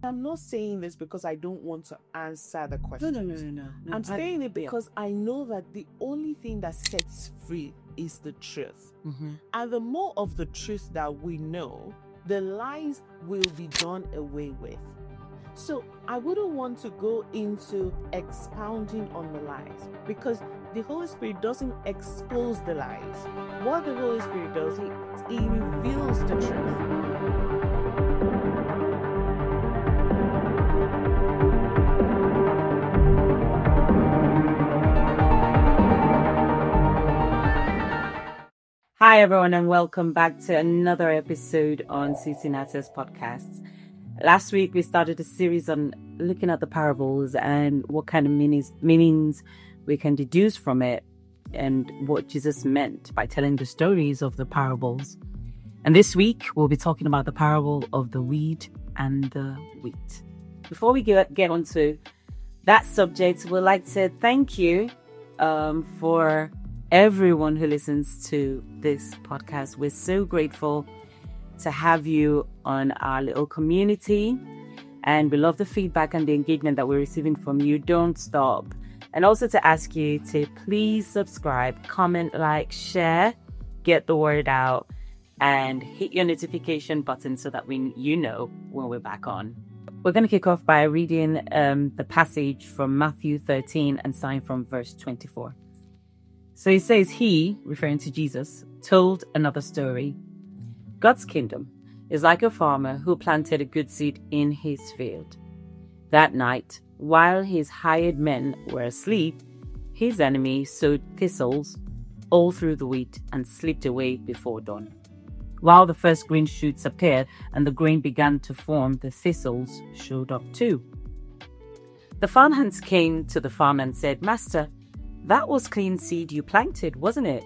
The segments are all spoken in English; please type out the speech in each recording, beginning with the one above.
I'm not saying this because I don't want to answer the question. No. I'm saying it because I know that the only thing that sets free is the truth. Mm-hmm. And the more of the truth that we know, the lies will be done away with. So I wouldn't want to go into expounding on the lies because the Holy Spirit doesn't expose the lies. What the Holy Spirit does, He reveals the truth. Hi, everyone, and welcome back to another episode on Cincinnati's podcast. Last week, we started a series on looking at the parables and what kind of meanings we can deduce from it and what Jesus meant by telling the stories of the parables. And this week, we'll be talking about the parable of the weed and the wheat. Before we get onto that subject, we'd like to thank you for everyone who listens to this podcast. We're so grateful to have you on our little community, and we love the feedback and the engagement that we're receiving from you. Don't stop. And also to ask you to please subscribe, comment, like, share, get the word out, and hit your notification button so that you know when we're back on. We're going to kick off by reading the passage from Matthew 13 and starting from verse 24. So he says, he, referring to Jesus, told another story. God's kingdom is like a farmer who planted a good seed in his field. That night, while his hired men were asleep, his enemy sowed thistles all through the wheat and slipped away before dawn. While the first green shoots appeared and the grain began to form, the thistles showed up too. The farmhands came to the farmer and said, "Master, that was clean seed you planted, wasn't it?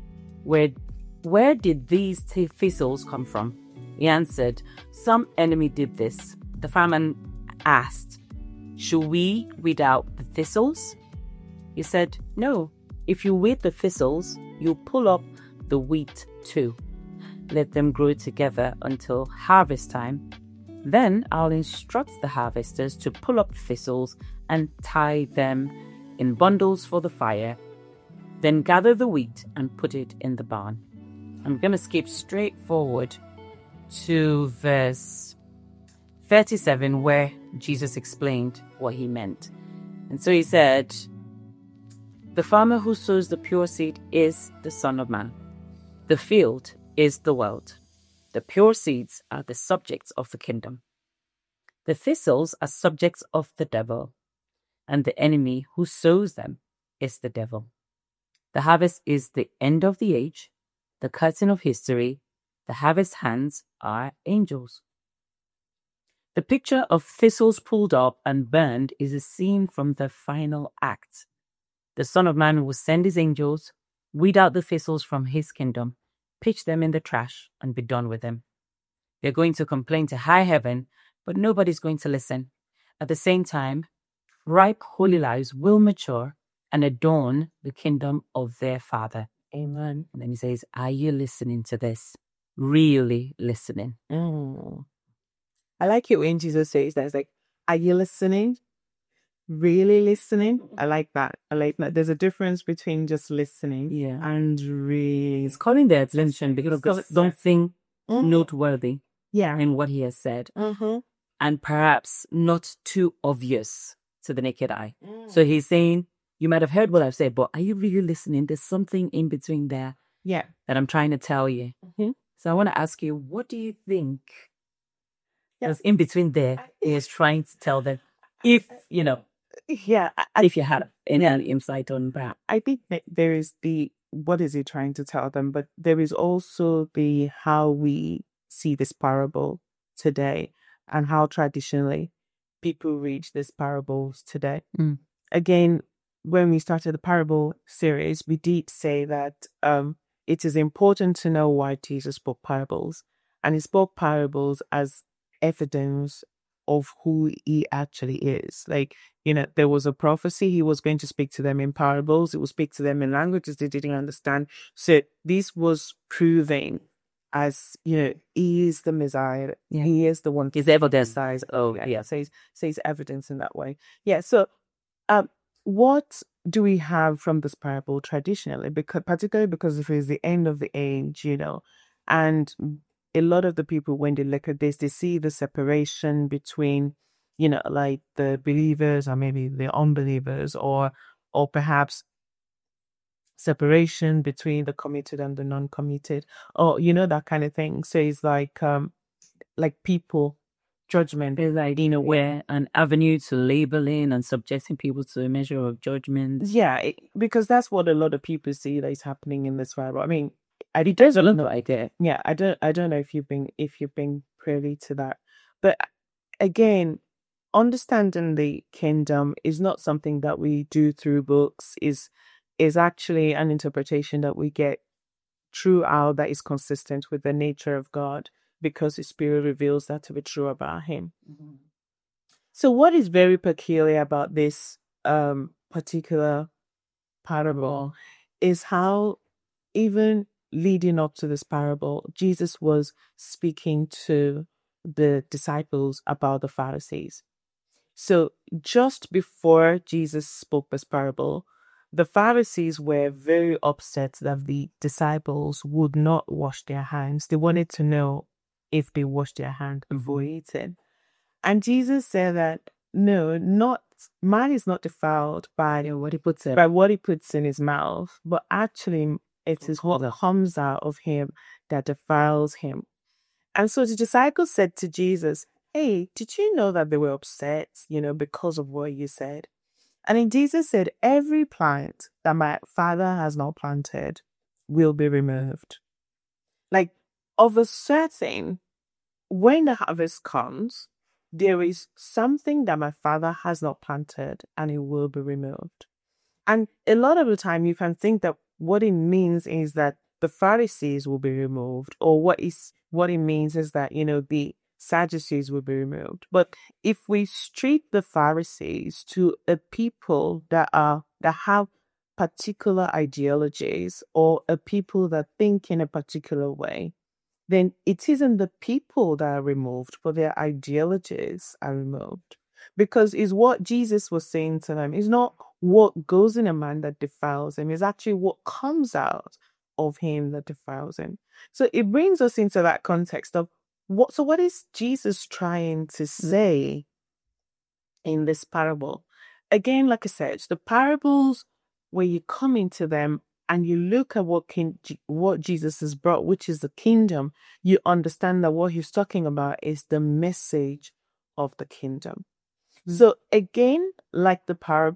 Where did these thistles come from?" He answered, "Some enemy did this." The farmer asked, "Should we weed out the thistles?" He said, "No. If you weed the thistles, you'll pull up the wheat too. Let them grow together until harvest time. Then I'll instruct the harvesters to pull up the thistles and tie them in bundles for the fire. Then gather the wheat and put it in the barn." I'm going to skip straight forward to verse 37, where Jesus explained what he meant. And so he said, "The farmer who sows the pure seed is the Son of Man. The field is the world. The pure seeds are the subjects of the kingdom. The thistles are subjects of the devil, and the enemy who sows them is the devil. The harvest is the end of the age, the curtain of history. The harvest hands are angels." The picture of thistles pulled up and burned is a scene from the final act. The Son of Man will send his angels, weed out the thistles from his kingdom, pitch them in the trash, and be done with them. They're going to complain to high heaven, but nobody's going to listen. At the same time, ripe holy lives will mature and adorn the kingdom of their Father. Amen. And then he says, are you listening to this? Really listening? I like it when Jesus says that. It's like, are you listening? Really listening? I like that. There's a difference between just listening and really. He's calling their attention because of something noteworthy in what he has said. And perhaps not too obvious to the naked eye. So he's saying, you might have heard what I've said, but are you really listening? There's something in between there that I'm trying to tell you. So I want to ask you, what do you think is in between there is trying to tell them? If, you know, if you had any insight on that. I think that there is what is he trying to tell them? But there is also how we see this parable today and how traditionally people read these parables today. Again, when we started the parable series, we did say that it is important to know why Jesus spoke parables. And he spoke parables as evidence of who he actually is. Like, there was a prophecy. He was going to speak to them in parables. He would speak to them in languages they didn't understand. So this was proving as, he is the Messiah. Yeah. He is the one. He's evidence. Says evidence in that way. Yeah. So, what do we have from this parable traditionally? Particularly because it is the end of the age, and a lot of the people, when they look at this, they see the separation between, like the believers or maybe the unbelievers, or perhaps separation between the committed and the non-committed, or that kind of thing. So it's like people judgment. It's like, where an avenue to labeling and subjecting people to a measure of judgment. Yeah, because that's what a lot of people see that is happening in this Bible. I mean, there's a lot of idea. Yeah, I don't know if you've been privy to that, but again, understanding the kingdom is not something that we do through books. Is actually an interpretation that we get throughout that is consistent with the nature of God, because His Spirit reveals that to be true about Him. Mm-hmm. So what is very peculiar about this particular parable is how, even leading up to this parable, Jesus was speaking to the disciples about the Pharisees. So just before Jesus spoke this parable, the Pharisees were very upset that the disciples would not wash their hands. They wanted to know if they washed their hands before eating. And Jesus said that no, man is not defiled by what he puts in his mouth, but actually it is what comes out of him that defiles him. And so the disciples said to Jesus, "Hey, did you know that they were upset, because of what you said?" And then Jesus said, "Every plant that my Father has not planted will be removed." Like, of a certain, when the harvest comes, there is something that my Father has not planted and it will be removed. And a lot of the time you can think that what it means is that the Pharisees will be removed, or what it means is that, the Sadducees will be removed. But if we treat the Pharisees to a people that have particular ideologies, or a people that think in a particular way, then it isn't the people that are removed, but their ideologies are removed. Because it's what Jesus was saying to them. It's not what goes in a man that defiles him. It's actually what comes out of him that defiles him. So it brings us into that context of what is Jesus trying to say in this parable? Again, like I said, the parables, where you come into them and you look at what Jesus has brought, which is the kingdom, you understand that what he's talking about is the message of the kingdom. So again, like the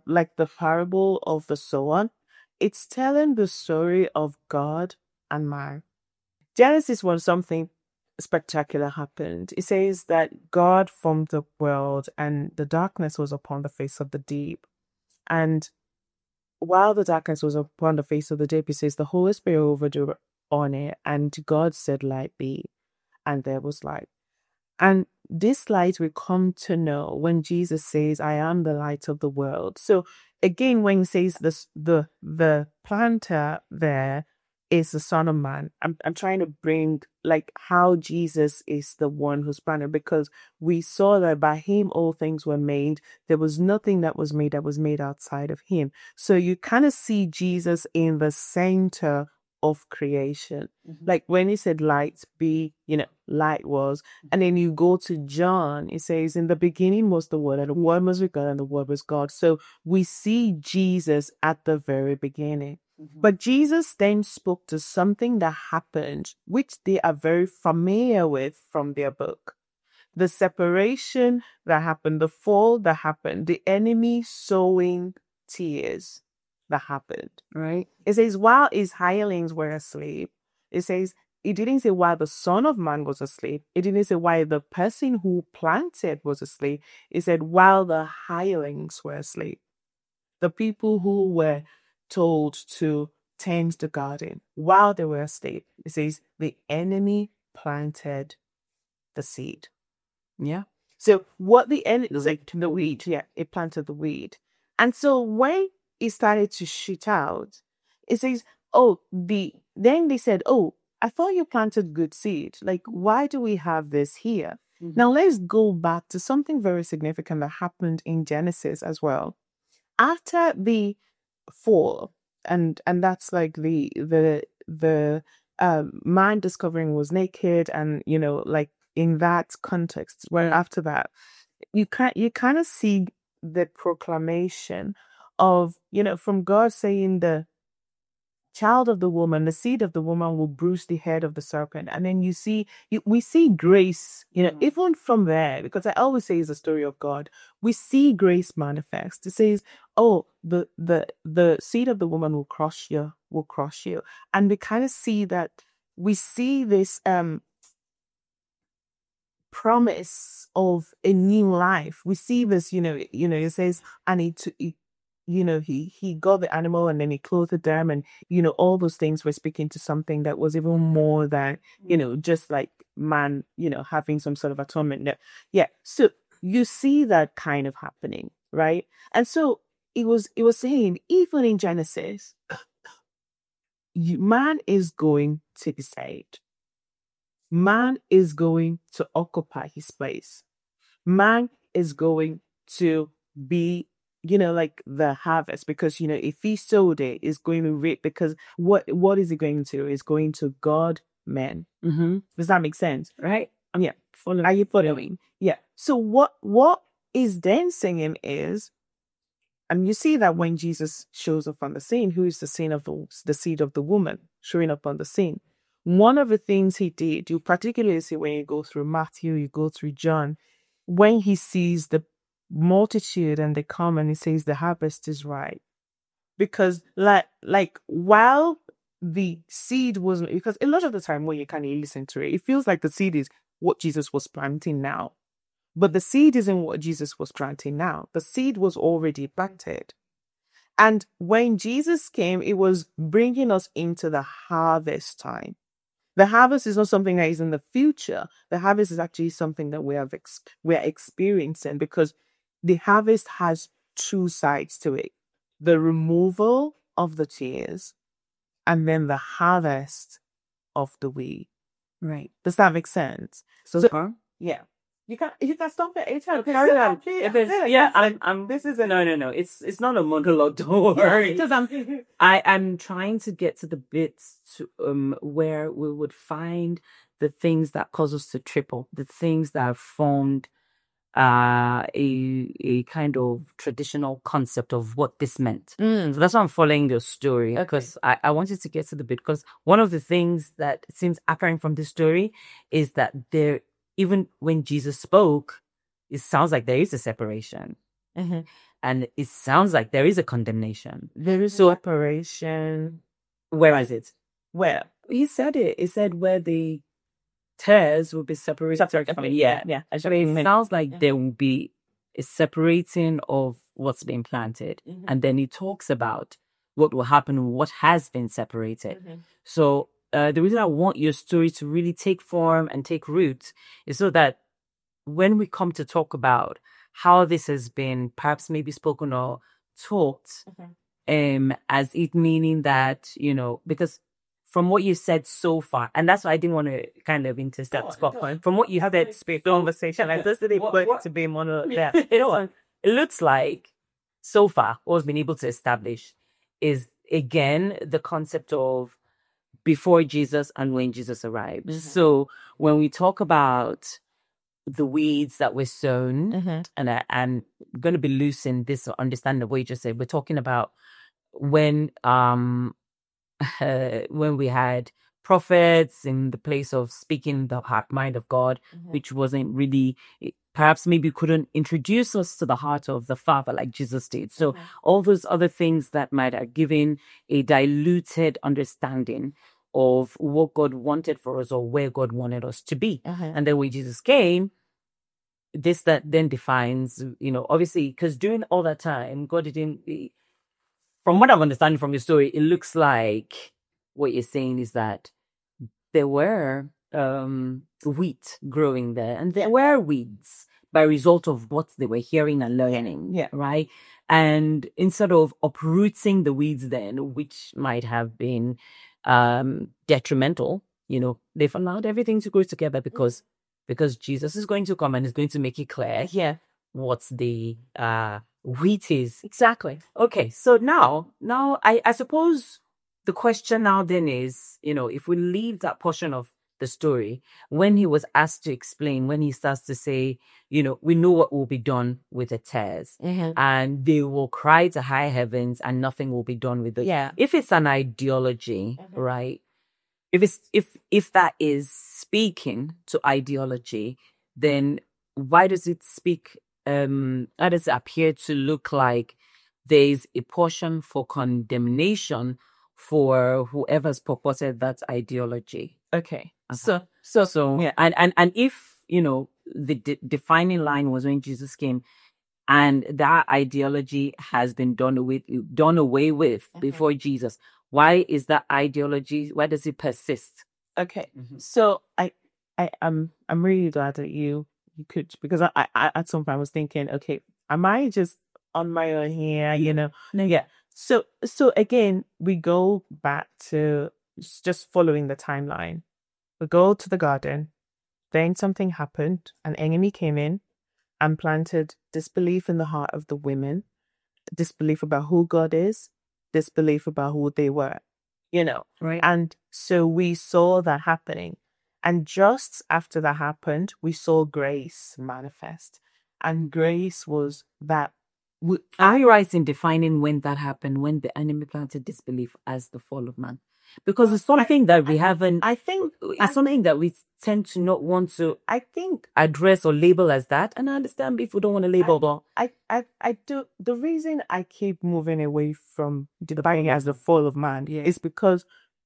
parable of the sower, it's telling the story of God and man. Genesis, when something spectacular happened, it says that God formed the world and the darkness was upon the face of the deep. And while the darkness was upon the face of the deep, it says the Holy Spirit overthrew on it, and God said, "Light be," and there was light. And this light we come to know when Jesus says, "I am the light of the world." So again, when he says this, the planter there is the Son of Man. I'm trying to bring like how Jesus is the one who's planted, because we saw that by him all things were made. There was nothing that was made outside of him. So you kind of see Jesus in the center of creation. Mm-hmm. Like when he said light be, light was. And then you go to John, it says, "In the beginning was the Word, and the Word was with God, and the Word was God." So we see Jesus at the very beginning. Mm-hmm. But Jesus then spoke to something that happened, which they are very familiar with from their book. The separation that happened, the fall that happened, the enemy sowing tears that happened, right? It says, while his hirelings were asleep, it says, it didn't say while the Son of Man was asleep. It didn't say while the person who planted was asleep. It said while the hirelings were asleep. The people who were told to tend the garden while they were asleep. It says the enemy planted the seed. Yeah. So what the enemy, like the weed, it planted the weed. And so when it started to shoot out, it says, then they said, I thought you planted good seed. Like, why do we have this here? Mhm. Now, let's go back to something very significant that happened in Genesis as well. After the fall, and that's like the man discovering was naked, and like in that context, where after that you kind of see the proclamation of from God saying the child of the woman, the seed of the woman will bruise the head of the serpent. And then we see grace, even from there, because I always say it's a story of God. We see grace manifest. It says, oh, the seed of the woman will crush you, And we kind of see that we see this promise of a new life. We see this, it says, and he got the animal and then he clothed them, and all those things were speaking to something that was even more than just like man having some sort of atonement. Yeah, so you see that kind of happening, right? And so it was saying, even in Genesis, man is going to be saved. Man is going to occupy his place. Man is going to be, like the harvest, because, if he sowed it, is going to reap, because what is he going to do? Is going to God men. Mm-hmm. Does that make sense? Right? Yeah. Are you following? Yeah. So what is then saying is, and you see that when Jesus shows up on the scene, who is the seed of the woman showing up on the scene? One of the things he did, you particularly see when you go through Matthew, you go through John, when he sees the multitude and they come and he says the harvest is ripe. Because like while the seed wasn't, because a lot of the time when you kind of listen to it, it feels like the seed is what Jesus was planting now. But the seed isn't what Jesus was planting now. The seed was already planted. And when Jesus came, it was bringing us into the harvest time. The harvest is not something that is in the future. The harvest is actually something that we're experiencing, because the harvest has two sides to it: the removal of the tears, and then the harvest of the wheat. Right. Does that make sense? So far? Yeah. You can stop it anytime. Carry on. I'm. This is a No. It's not a monologue. Don't worry. Because I'm trying to get to the bits where we would find the things that cause us to triple, the things that have formed a kind of traditional concept of what this meant. So that's why I'm following your story, because I wanted to get to the bit, because one of the things that seems apparent from this story is that there, even when Jesus spoke, it sounds like there is a separation. Mm-hmm. And it sounds like there is a condemnation. There is separation. Where is it? Where? He said it. He said where the tares will be separated. Yeah. Actually, it sounds like there will be a separating of what's been planted. Mm-hmm. And then he talks about what will happen, what has been separated. Mm-hmm. So the reason I want your story to really take form and take root is so that when we come to talk about how this has been perhaps maybe spoken or taught, as it meaning that, because from what you said so far, and that's why I didn't want to kind of intercept, from what you have said, conversation, I just didn't want it to be monologue. Yeah. It looks like so far what we've been able to establish is, again, the concept of before Jesus and when Jesus arrived. Mm-hmm. So when we talk about the weeds that were sown, and I'm going to be loose in this understanding of what you just said, we're talking about when we had prophets in the place of speaking the heart mind of God, which wasn't really, perhaps maybe couldn't introduce us to the heart of the Father like Jesus did. So all those other things that might have given a diluted understanding of what God wanted for us or where God wanted us to be. And then when Jesus came, this that then defines, obviously, because during all that time, God didn't, from what I'm understanding from your story, it looks like what you're saying is that there were wheat growing there, and there were weeds by result of what they were hearing and learning. Yeah. Right. And instead of uprooting the weeds then, which might have been detrimental, they've allowed everything to go together because Jesus is going to come and is going to make it clear what the wheat is. Exactly. Okay, so now I suppose the question now then is, if we leave that portion of the story, when he was asked to explain, when he starts to say, we know what will be done with the tares, and they will cry to high heavens and nothing will be done with it. Yeah. If it's an ideology, right? If that is speaking to ideology, then why does it how does it appear to look like there's a portion for condemnation for whoever's purported that ideology? Okay. So Yeah. and if the defining line was when Jesus came, and that ideology has been done away with before Jesus, why is that ideology? Why does it persist? Okay. So I'm really glad that you could, because I at some point I was thinking, okay, am I just on my own here? No, yeah. So again, we go back to just following the timeline. We go to the garden, then something happened, an enemy came in and planted disbelief in the heart of the women, disbelief about who God is, disbelief about who they were, Right. And so we saw that happening. And just after that happened, we saw grace manifest. And grace was that. Are you right in defining when that happened, when the enemy planted disbelief as the fall of man? Because it's something that we haven't. I think it's something that we tend to not want to. I think address or label as that, and I understand if we don't want to label, but I do. The reason I keep moving away from defining it as the fall of man is because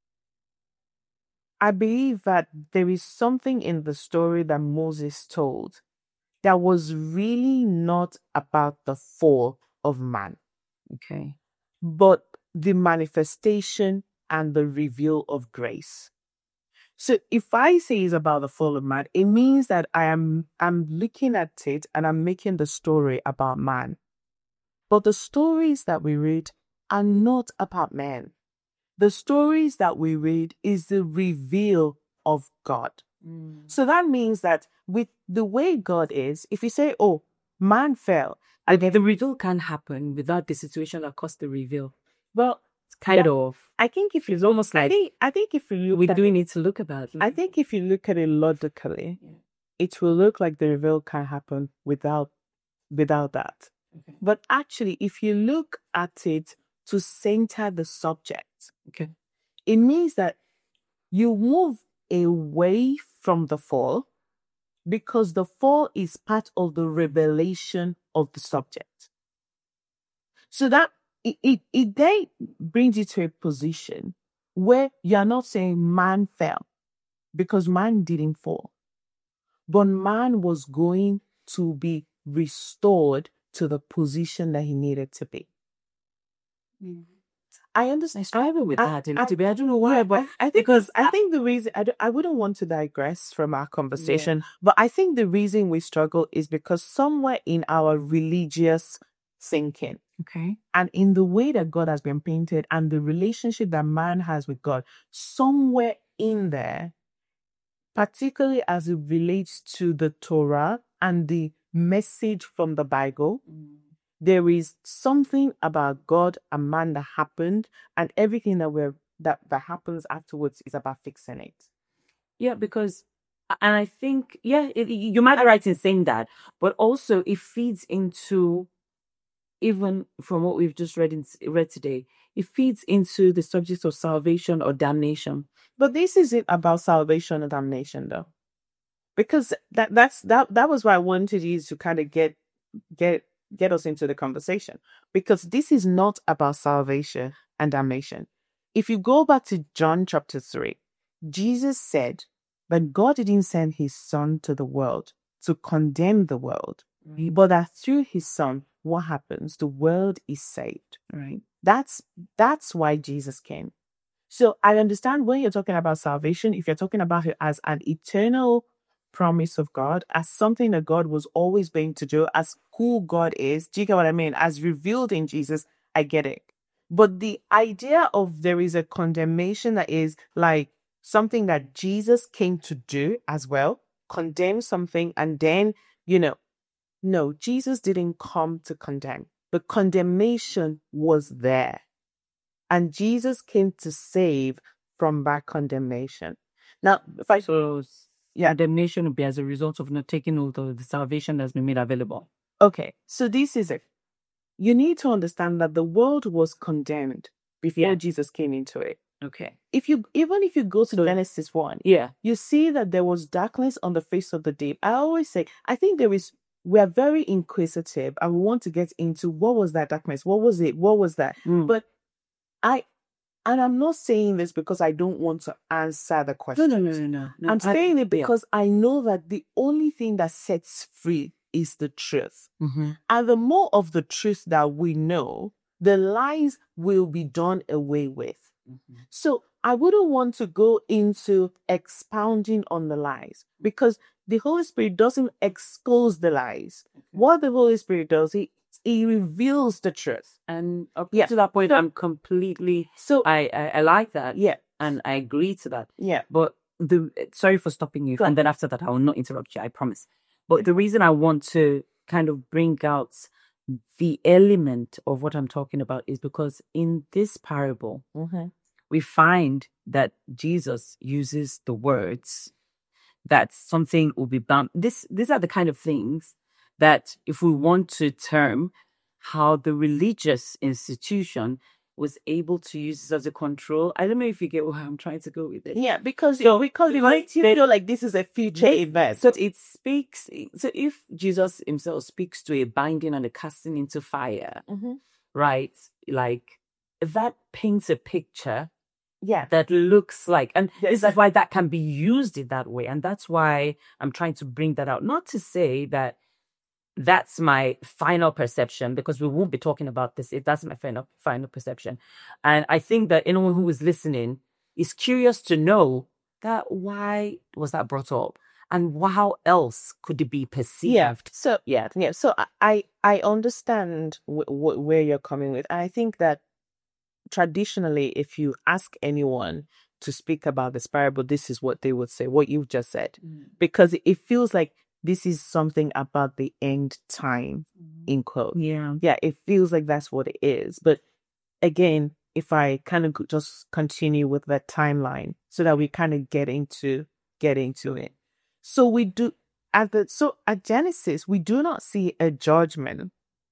I believe that there is something in the story that Moses told that was really not about the fall of man. Okay. But the manifestation and the reveal of grace. So if I say it's about the fall of man, it means that I'm looking at it and I'm making the story about man. But the stories that we read are not about man. The stories that we read is the reveal of God. So that means that with the way God is, if you say, oh, man fell. And the reveal can't happen without the situation that caused the reveal. Well, it's kind of. I think if it's almost like I think if you we do need to look about it. I think if you look at it logically, it will look like the reveal can happen without that. Okay. But actually, if you look at it to center the subject, okay, it means that you move away from the fall because the fall is part of the revelation of the subject. So that it then brings you to a position where you're not saying man fell, because man didn't fall, but man was going to be restored to the position that he needed to be. I understand. I struggle with that. I don't know why, but I think the reason I wouldn't want to digress from our conversation, but I think the reason we struggle is because somewhere in our religious thinking, okay, and in the way that God has been painted and the relationship that man has with God, somewhere in there, particularly as it relates to the Torah and the message from the Bible, there is something about God and man that happened, and everything that happens afterwards is about fixing it. Yeah, because, and I think, you might be right in saying that, but also it feeds into, even from what we've just read today, it feeds into the subject of salvation or damnation. But this isn't about salvation or damnation, though, because that was why I wanted you to kind of get us into the conversation, because this is not about salvation and damnation. If you go back to John chapter 3, Jesus said that God didn't send his son to the world to condemn the world, but that through his son, what happens? The world is saved. Right. That's why Jesus came. So I understand when you're talking about salvation, if you're talking about it as an eternal promise of God, as something that God was always going to do, as who God is. Do you get what I mean? As revealed in Jesus, I get it. But the idea of there is a condemnation that is like something that Jesus came to do as well, condemn something, and then, no, Jesus didn't come to condemn. The condemnation was there. And Jesus came to save from that condemnation. Now, if I So condemnation would be as a result of not taking hold of the salvation that's been made available. Okay, so this is it. You need to understand that the world was condemned before Jesus came into it. Okay. Even if you go to Genesis 1, you see that there was darkness on the face of the deep. I always say, I think we are very inquisitive and we want to get into what was that darkness? What was it? What was that? But I'm not saying this because I don't want to answer the question. No. I'm saying it because I know that the only thing that sets free is the truth. And the more of the truth that we know, the lies will be done away with. So I wouldn't want to go into expounding on the lies because the Holy Spirit doesn't expose the lies. What the Holy Spirit does, he reveals the truth. And up to that point, I'm completely... So I like that. Yeah. And I agree to that. Yeah. But sorry for stopping you. And then after that, I will not interrupt you, I promise. But the reason I want to kind of bring out the element of what I'm talking about is because in this parable, we find that Jesus uses the words that something will be bound. These are the kind of things that if we want to term how the religious institution was able to use this as a control. I don't know if you get where I'm trying to go with it. Yeah, because it makes you feel like this is a future event. So it speaks. So if Jesus himself speaks to a binding and a casting into fire, right? Like that paints a picture. Yeah, that looks like, and this is why that can be used in that way, and that's why I'm trying to bring that out. Not to say that that's my final perception, because we won't be talking about this. That's my final perception, and I think that anyone who is listening is curious to know that why was that brought up, and how else could it be perceived? Yeah. So I understand where you're coming with. I think that traditionally, if you ask anyone to speak about this parable, this is what they would say, what you've just said, because it feels like this is something about the end time, in quote. Yeah, it feels like that's what it is. But again, if I kind of just continue with that timeline so that we kind of get into it. So we do at Genesis, we do not see a judgment,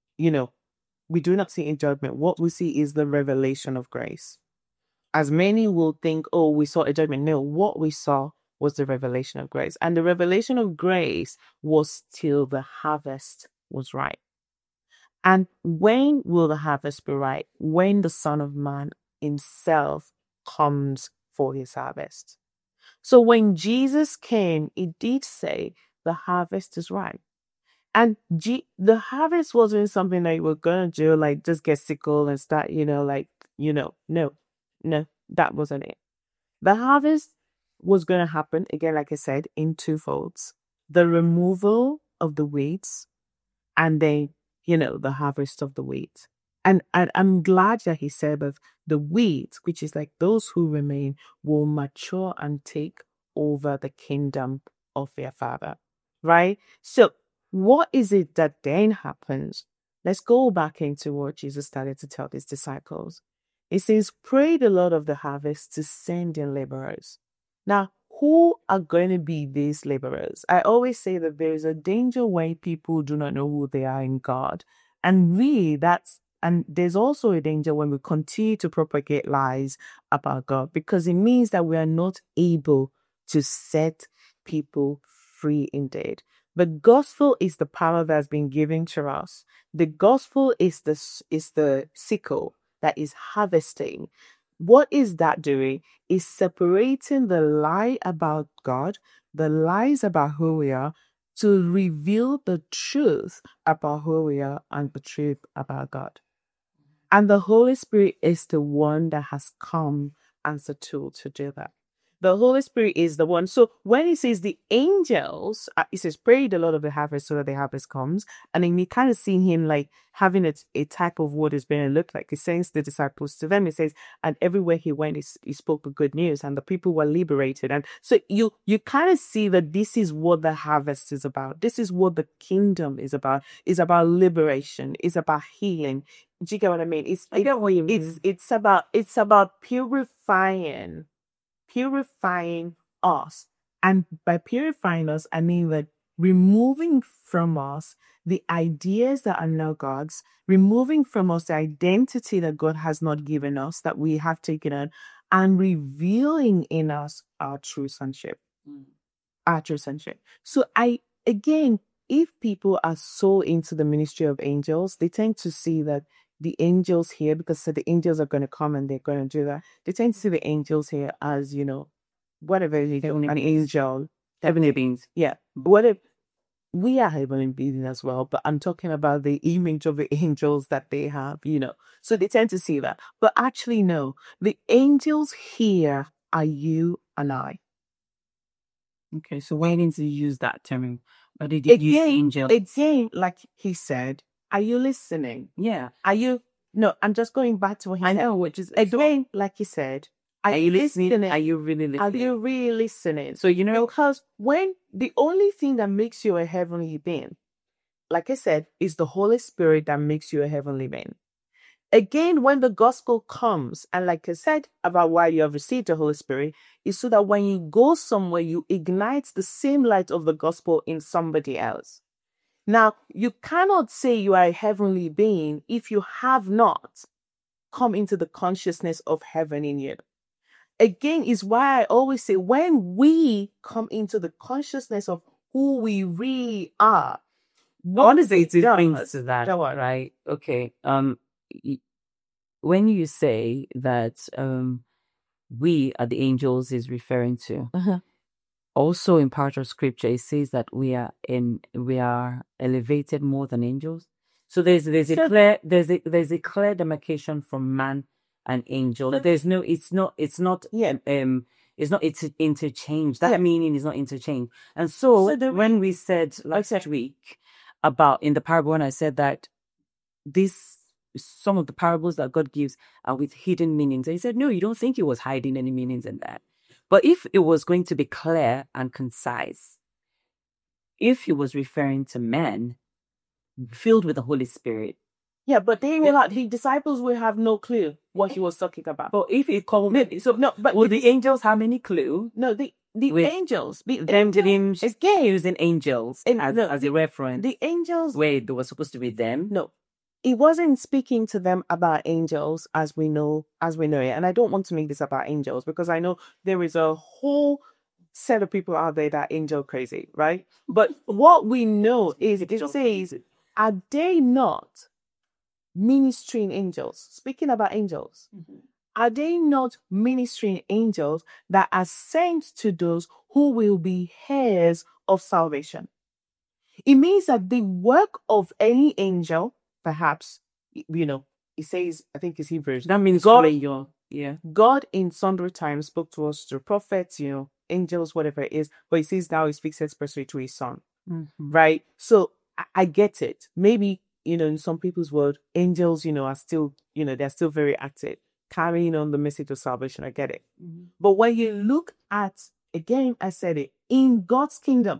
we do not see a judgment. What we see is the revelation of grace. As many will think, oh, we saw a judgment. No, what we saw was the revelation of grace. And the revelation of grace was till the harvest was ripe. And when will the harvest be ripe? When the Son of Man himself comes for his harvest. So when Jesus came, he did say the harvest is ripe. And the harvest wasn't something that you were going to do, like just get sickle and start, no, that wasn't it. The harvest was going to happen, again, like I said, in two folds. The removal of the weeds and then, the harvest of the wheat. And I'm glad that he said that the wheat, which is like those who remain, will mature and take over the kingdom of their Father, right? So what is it that then happens? Let's go back into what Jesus started to tell his disciples. He says, pray the Lord of the harvest to send in laborers. Now, who are going to be these laborers? I always say that there is a danger when people do not know who they are in God. And there's also a danger when we continue to propagate lies about God, because it means that we are not able to set people free indeed. The gospel is the power that's been given to us. The gospel is the sickle that is harvesting. What is that doing? Is separating the lie about God, the lies about who we are, to reveal the truth about who we are and the truth about God. And the Holy Spirit is the one that has come as a tool to do that. The Holy Spirit is the one. So when he says the angels, he says, pray the Lord of the harvest so that the harvest comes. And then we kind of see him like having a type of what is going to look like. He sends the disciples to them. He says, and everywhere he went, he spoke the good news and the people were liberated. And so you kind of see that this is what the harvest is about. This is what the kingdom is about. It's about liberation. It's about healing. Do you get what I mean? I get what you mean. It's about purifying us. And by purifying us, I mean that removing from us the ideas that are not God's, removing from us the identity that God has not given us, that we have taken on, and revealing in us our true sonship. Our true sonship. So again, if people are so into the ministry of angels, they tend to see that the angels here, because the angels are going to come and they're going to do that, they tend to see the angels here as, whatever it is, an angel. Heavenly beings. Yeah. What if we are heavenly beings as well, but I'm talking about the image of the angels that they have, So they tend to see that. But actually, no. The angels here are you and I. Okay, so why didn't you use that term? But did you use angel? Again, like he said, are you listening? Yeah. Are you? No, I'm just going back to what he said. I know, which is again, like he said, are you listening? Are you really listening? Are you really listening? So because when the only thing that makes you a heavenly being, like I said, is the Holy Spirit that makes you a heavenly being. Again, when the gospel comes, and like I said about why you have received the Holy Spirit, is so that when you go somewhere, you ignite the same light of the gospel in somebody else. Now, you cannot say you are a heavenly being if you have not come into the consciousness of heaven in you. Again, is why I always say when we come into the consciousness of who we really are, what is it brings to that? Right? Okay. When you say that we are the angels is referring to, also in part of scripture it says that we are elevated more than angels. So there's a clear demarcation from man and angel. There's no, it's not interchange. That meaning is not interchange. And so when we said last week about in the parable, when I said that some of the parables that God gives are with hidden meanings, and he said, no, you don't think he was hiding any meanings in that. But if it was going to be clear and concise, if he was referring to men filled with the Holy Spirit. Yeah, but the disciples will have no clue what he was talking about. But if it comes, will the angels have any clue? No, the angels. Them didn't using angels as a reference. The angels. Wait, they were supposed to be them? No. He wasn't speaking to them about angels as we know it. And I don't want to make this about angels because I know there is a whole set of people out there that are angel crazy, right? But what we know is it says, are they not ministering angels? Speaking about angels, are they not ministering angels that are sent to those who will be heirs of salvation? It means that the work of any angel, perhaps, it says, I think it's Hebrews. That means God in sundry times spoke to us through prophets, angels, whatever it is. But he says now he speaks expressly to his son, right? So I get it. Maybe, in some people's world, angels, are still, they're still very active, carrying on the message of salvation. I get it. But when you look at, again, I said it, in God's kingdom,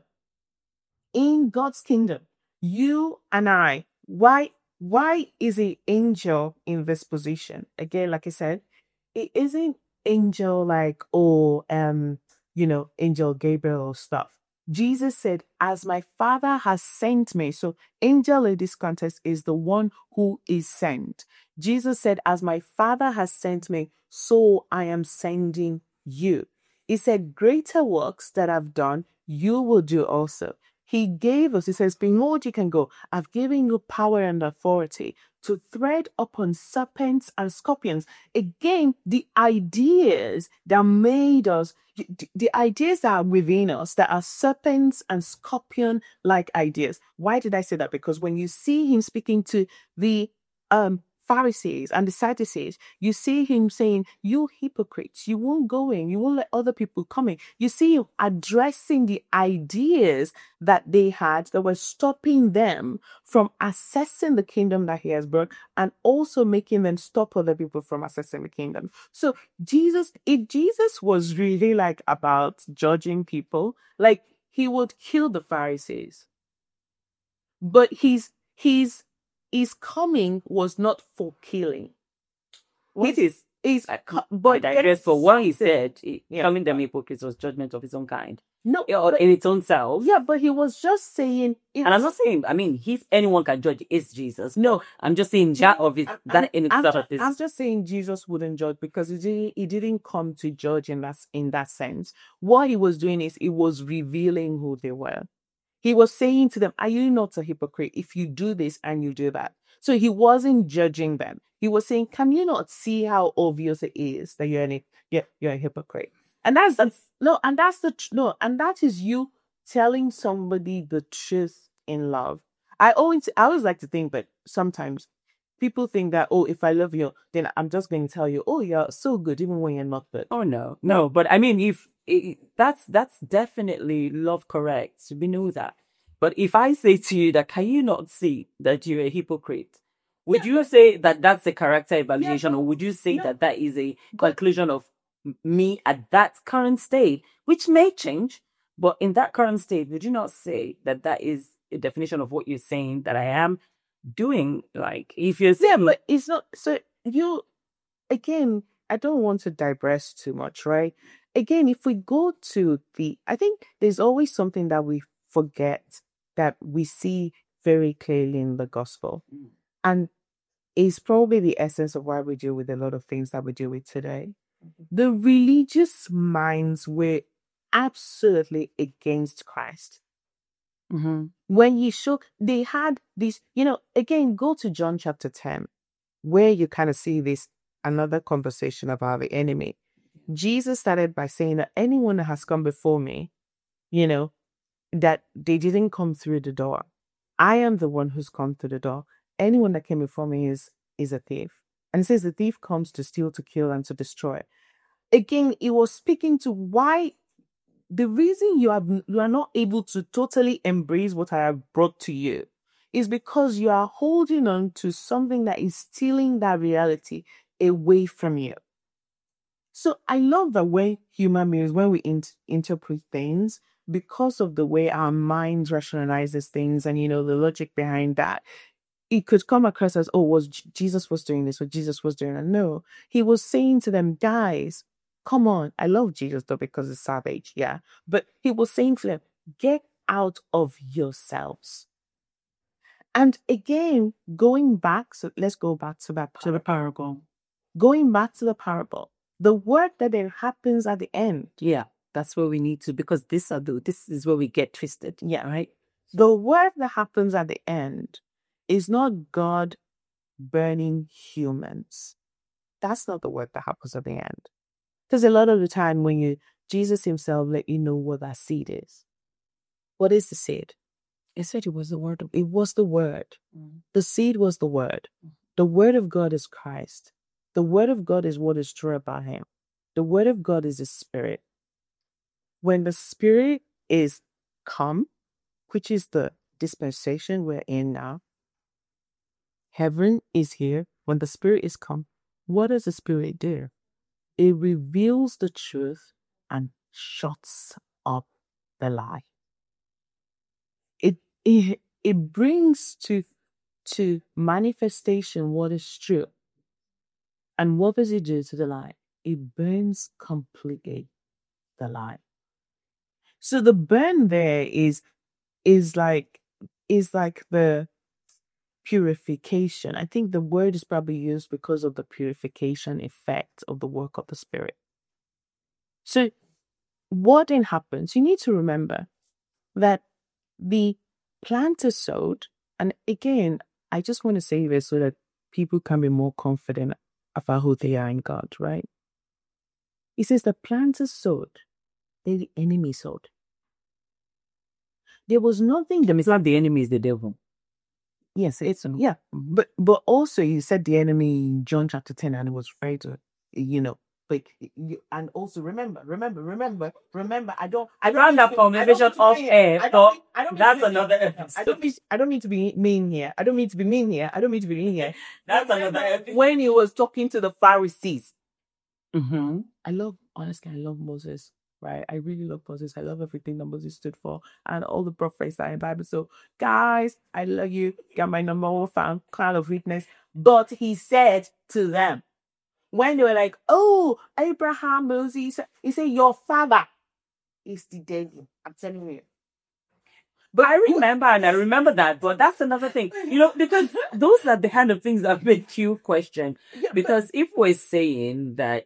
you and I, why is an angel in this position? Again, like I said, it isn't angel like, angel Gabriel or stuff. Jesus said, as my Father has sent me. So angel in this context is the one who is sent. Jesus said, as my Father has sent me, so I am sending you. He said, greater works that I've done, you will do also. He gave us, he says, behold, you can go. I've given you power and authority to tread upon serpents and scorpions. Again, the ideas that made us, the ideas that are within us, that are serpents and scorpion-like ideas. Why did I say that? Because when you see him speaking to the Pharisees and the Sadducees, you see him saying, "You hypocrites, you won't go in, you won't let other people come in." You see him addressing the ideas that they had that were stopping them from accessing the kingdom that he has brought, and also making them stop other people from accessing the kingdom. So if Jesus was really like about judging people, like he would kill the Pharisees. But his coming was not for killing. What is But digress for what he said, Yeah. calling them hypocrites was judgment of his own kind. No, Or in its own self. yeah, but he was just saying. And I'm not saying, I mean, if anyone can judge, it's Jesus. No, I'm just saying that of it, that in itself of this. I'm just saying Jesus wouldn't judge because he didn't come to judge in that sense. What he was doing is he was revealing who they were. He was saying to them, "Are you not a hypocrite if you do this and you do that?" So he wasn't judging them. He was saying, "Can you not see how obvious it is that you're a hypocrite?" And and that is you telling somebody the truth in love. I always like to think that sometimes people think that, oh, if I love you, then I'm just going to tell you, oh, you're so good, even when you're not good. Oh no. But I mean, if that's definitely love, correct? We know that. But if I say to you that, can you not see that you're a hypocrite? Would you say that that's a character evaluation, or would you say that that is a conclusion of me at that current state, which may change? But in that current state, would you not say that that is a definition of what you're saying that I am doing? Like, if you're saying, but it's not. So again, I don't want to digress too much, right? Again, if we go to I think there's always something that we forget that we see very clearly in the gospel. And it's probably the essence of why we deal with a lot of things that we deal with today. The religious minds were absolutely against Christ. When he shook, they had this, again, go to John chapter 10, where you kind of see this another conversation about the enemy. Jesus started by saying that anyone that has come before me, that they didn't come through the door. I am the one who's come through the door. Anyone that came before me is a thief. And it says the thief comes to steal, to kill, and to destroy. Again, it was speaking to why the reason you are not able to totally embrace what I have brought to you is because you are holding on to something that is stealing that reality away from you. So I love the way human beings, when we interpret things, because of the way our minds rationalizes things and, the logic behind that, it could come across as, oh, Jesus was doing this, or Jesus was doing that. No, he was saying to them, guys, come on. I love Jesus though, because it's savage. Yeah. But he was saying to them, get out of yourselves. And again, going back, so let's go back to that to the parable. Going back to the parable, the work that then happens at the end. Yeah, that's where we need to, because this is where we get twisted. Yeah, right. The work that happens at the end is not God burning humans. That's not the work that happens at the end. Because a lot of the time when Jesus himself let you know what that seed is. What is the seed? He said it was the word. It was the word. The seed was the word. The word of God is Christ. The word of God is what is true about him. The word of God is the spirit. When the spirit is come, which is the dispensation we're in now, heaven is here. When the spirit is come, what does the spirit do? It reveals the truth and shuts up the lie. It brings to manifestation what is true. And what does it do to the lie? It burns completely the lie. So the burn there is like the purification. I think the word is probably used because of the purification effect of the work of the Spirit. So what then happens? You need to remember that the planter sowed, and again, I just want to say this so that people can be more confident about who they are in God, right? It says the planter sowed, then the enemy sowed. There was nothing. It's not the enemy, is the devil. Yes, it's but also you said the enemy in John chapter 10, and it was referring to, like and also remember. I Round up conversation off air, but that's another episode. I don't mean to be mean here. I don't mean to be mean here. That's another episode. When he was talking to the Pharisees, Mm-hmm. I love Moses, right? I really love Moses. I love everything that Moses stood for and all the prophets that are in the Bible. So, guys, I love you. You're my number one fan, cloud of witness. But he said to them, when they were like, oh, Abraham, Moses, he said, your father is the devil. I'm telling you. But I remember that. But that's another thing, because those are the kind of things that make you question. Because if we're saying that,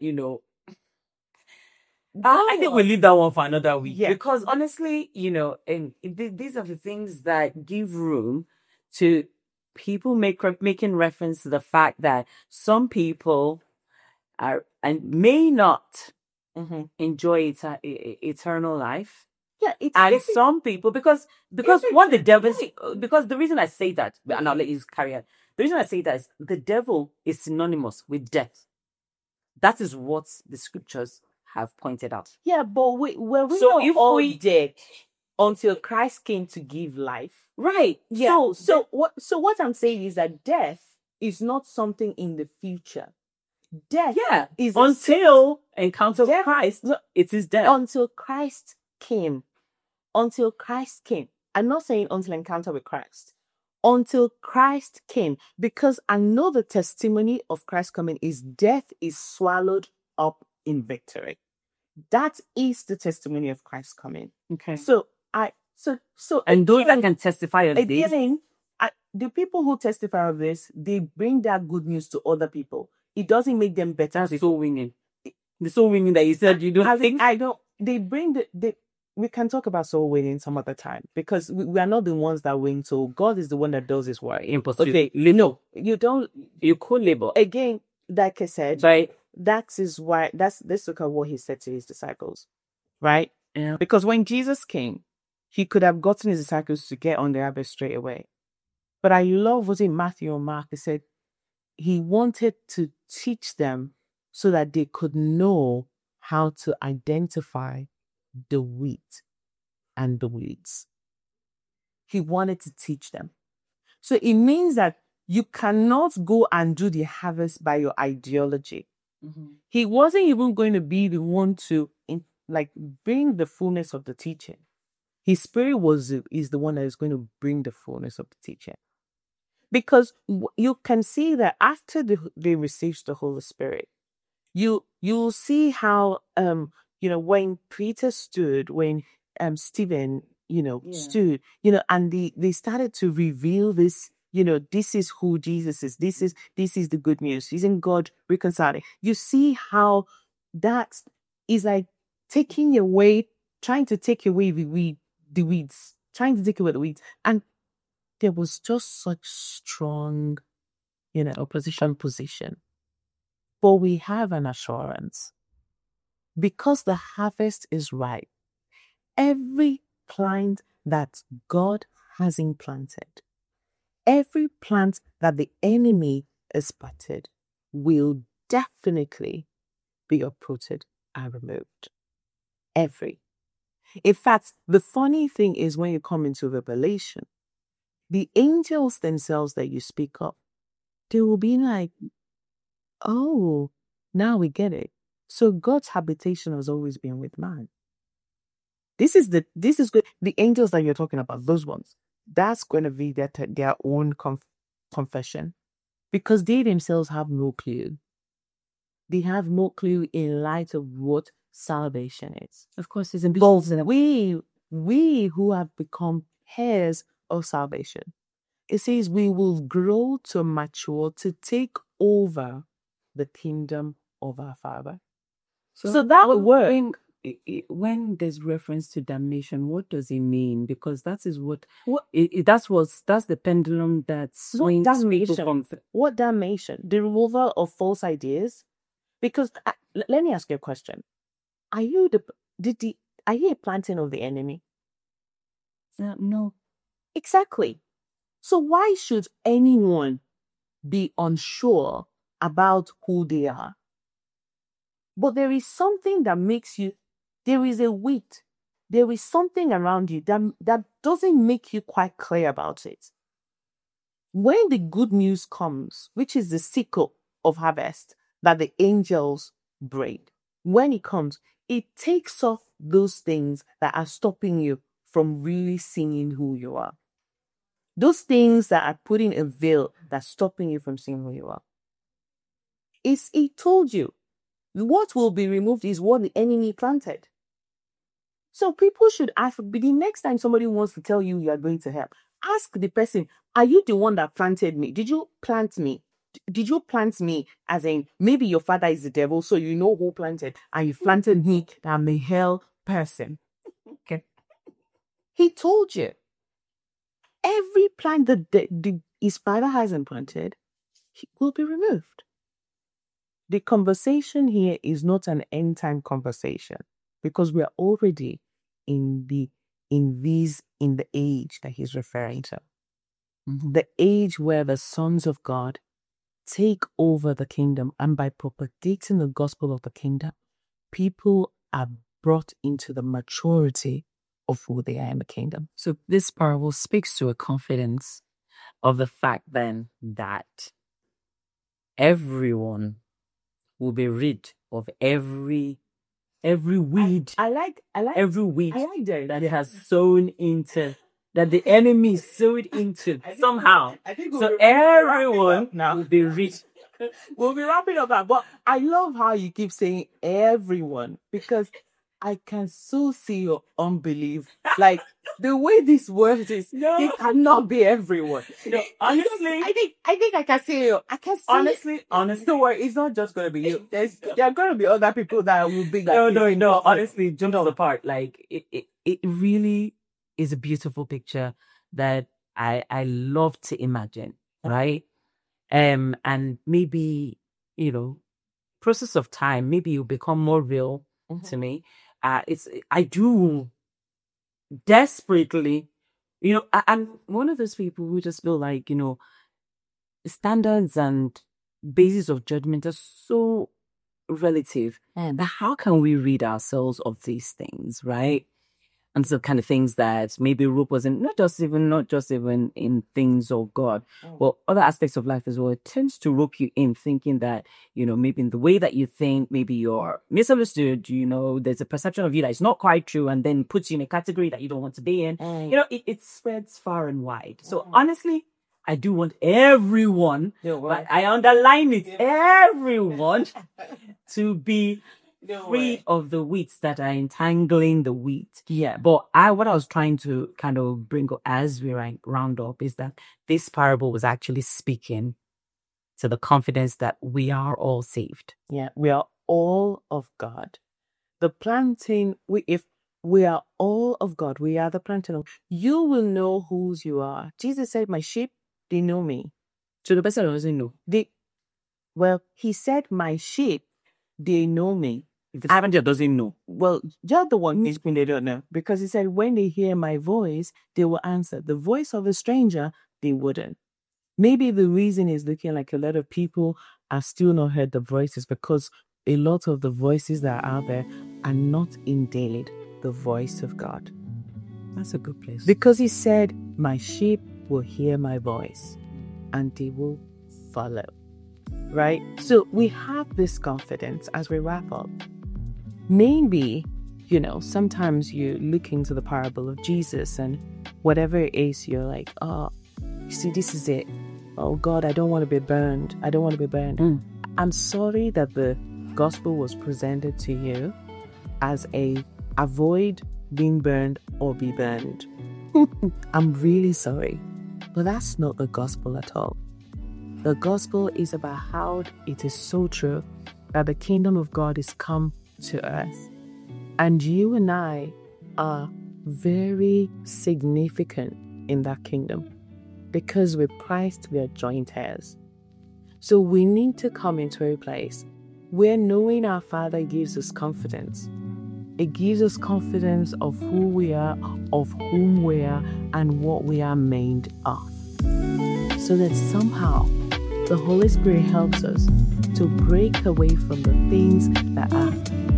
I think we'll leave that one for another week. Yeah. Because honestly, and these are the things that give room to people making reference to the fact that some people are and may not enjoy eternal life. Yeah, and some people because what the devil because the reason I say that, and I'll let you carry on. The reason I say that is the devil is synonymous with death. That is what the scriptures have pointed out. Yeah, but we So if all we- dead until Christ came to give life. Right. Yeah. So what I'm saying is that death is not something in the future. Death is until encounter with Death- Christ, it is death. until Christ came. Until Christ came. I'm not saying until encounter with Christ. Until Christ came. Because I know the testimony of Christ coming is death is swallowed up in victory. That is the testimony of Christ coming. Okay. So And those that can testify of this, again, the people who testify of this, they bring that good news to other people. It doesn't make them better. that's soul winning. The soul winning that you said you don't think. I don't. They bring we can talk about soul winning some other time because we are not the ones that win. So God is the one that does His work. Impossible. Okay, no, you don't. You could labor. Again, like I said, Right. that is why. Let's look at what He said to His disciples, right? Yeah. Because when Jesus came, He could have gotten His disciples to get on the abyss straight away. But I love what in Matthew or Mark, He said He wanted to teach them so that they could know how to identify the wheat and the weeds. He wanted to teach them. So it means that you cannot go and do the harvest by your ideology. He wasn't even going to be the one to bring the fullness of the teaching. His spirit is the one that is going to bring the fullness of the teaching. Because you can see that after they received the Holy Spirit, you'll see how when Peter stood, when Stephen stood, and they started to reveal this, this is who Jesus is. This is the good news. Isn't God reconciling? You see how that is like trying to take away the weeds, and there was just such strong, opposition position. But we have an assurance because the harvest is ripe. Every plant that God hasn't planted, every plant that the enemy has planted will definitely be uprooted and removed. Every. In fact, the funny thing is when you come into Revelation, the angels themselves that you speak of, they will be like, oh, now we get it. So God's habitation has always been with man. This is good. The angels that you're talking about, those ones, that's going to be their own confession, because they themselves have no clue. They have no clue in light of what salvation is. Of course, it's involved in We who have become heirs of salvation, it says we will grow to mature to take over the kingdom of our Father. So that would work. When there's reference to damnation, what does it mean? Because that is that's the pendulum that swings people from. What damnation? The removal of false ideas. Because let me ask you a question: are you a planting of the enemy? No. Exactly. So why should anyone be unsure about who they are? But there is something that makes you, there is a weight, there is something around you that doesn't make you quite clear about it. When the good news comes, which is the sickle of harvest that the angels braid, when it comes, it takes off those things that are stopping you from really seeing who you are. Those things that are putting a veil that's stopping you from seeing who you are. It told you what will be removed is what the enemy planted. So people should ask, the next time somebody wants to tell you are going to help, ask the person, are you the one that planted me? Did you plant me? Did you plant me as in maybe your father is the devil, so you know who planted, and you planted me that I'm a hell person. Okay. He told you. Every plant that his father hasn't planted will be removed. The conversation here is not an end time conversation because we are already in the age that he's referring to. Mm-hmm. The age where the sons of God take over the kingdom, and by propagating the gospel of the kingdom, people are brought into the maturity of who they are in the kingdom. So this parable speaks to a confidence of the fact then that everyone will be rid of every weed. I like every weed I like that it has sown into, that the enemy sowed into somehow. So everyone will be rich. We'll be wrapping up that. But I love how you keep saying everyone, because I can so see your unbelief. Like the way this word is, it cannot be everyone. Honestly, I think I can see you. I can see honestly. Don't worry, it's not just gonna be you. There are gonna be other people that will be like no. Honestly, jump on the part. Like it really is a beautiful picture that I love to imagine, right? And maybe, process of time, maybe it'll become more real to me. I do desperately, I'm one of those people who just feel like, standards and basis of judgment are so relative. And how can we rid ourselves of these things, right? And so kind of things that maybe rope wasn't not just even in things of God, but other aspects of life as well. It tends to rope you in thinking that, maybe in the way that you think, maybe you're misunderstood, there's a perception of you that is not quite true, and then puts you in a category that you don't want to be in. It spreads far and wide. So honestly, I do want everyone, but I underline it, everyone to be free of the weeds that are entangling the wheat. Yeah. But what I was trying to kind of bring up as we round up is that this parable was actually speaking to the confidence that we are all saved. Yeah, we are all of God. The planting, if we are all of God, we are the planting. You will know whose you are. Jesus said, my sheep, they know me. So the person doesn't know. He said, my sheep, they know me. If the stranger doesn't know. Well, you're the one who's been, they don't know. Because he said, when they hear my voice, they will answer. The voice of a stranger, they wouldn't. Maybe the reason is looking like a lot of people are still not heard the voices, because a lot of the voices that are out there are not indeed the voice of God. That's a good place. Because he said, my sheep will hear my voice and they will follow. Right? So we have this confidence as we wrap up. Maybe, sometimes you look into the parable of Jesus and whatever it is, you're like, oh, you see, this is it. Oh God, I don't want to be burned. I don't want to be burned. I'm sorry that the gospel was presented to you as a avoid being burned or be burned. I'm really sorry, but that's not the gospel at all. The gospel is about how it is so true that the kingdom of God is come to earth. And you and I are very significant in that kingdom, because with Christ we are joint heirs. So we need to come into a place where knowing our Father gives us confidence. It gives us confidence of who we are, of whom we are, and what we are made of. so that somehow the Holy Spirit helps us to break away from the things that are,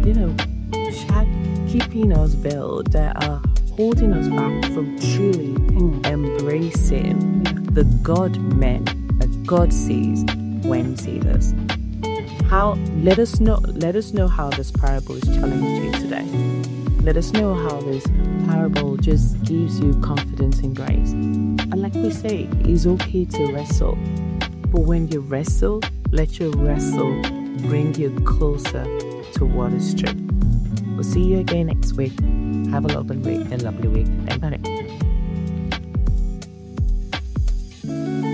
keeping us veiled, that are holding us back from truly embracing the God man that God sees when He sees us. Let us know how this parable has challenged you today. Let us know how this parable just gives you confidence in grace. And like we say, it's okay to wrestle. But when you wrestle, let your wrestle bring you closer to what is true. We'll see you again next week. Have a lovely week. Bye.